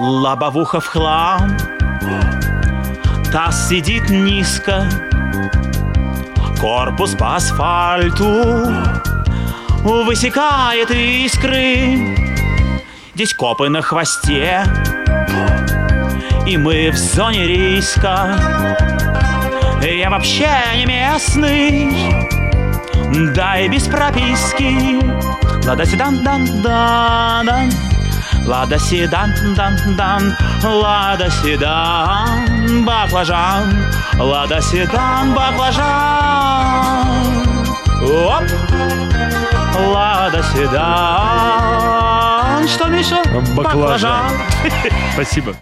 Лобовуха в хлам, таз сидит низко, корпус по асфальту высекает искры. Здесь копы на хвосте, и мы в зоне риска. Я вообще не местный, да и без прописки. Лада седан, дан, дан, дан. Лада седан, дан, дан. Лада седан, баклажан. Лада седан, баклажан. Оп! Лада седан. Что, Миша? Баклажан. Спасибо.